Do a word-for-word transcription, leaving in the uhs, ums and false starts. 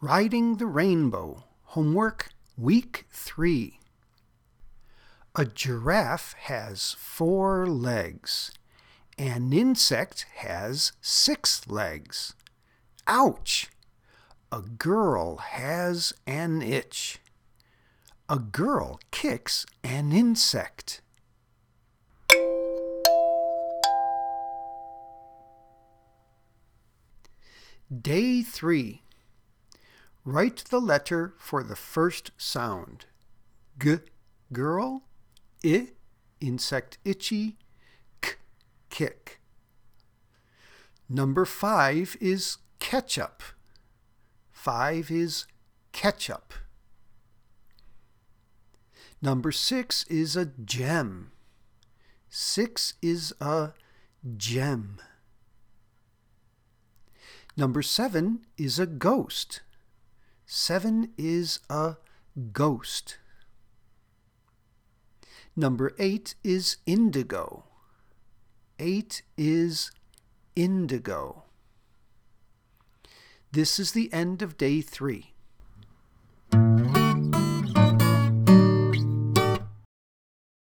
Riding the Rainbow, Homework Week three. A giraffe has four legs. An insect has six legs. Ouch! A girl has an itch. A girl kicks an insect. Day three. Write the letter for the first sound. G, girl. I, insect itchy. K, kick. Number five is ketchup. Five is ketchup. Number six is a gem. Six is a gem. Number seven is a ghost. Seven is a ghost. Number eight is indigo. Eight is indigo. This is the end of day three.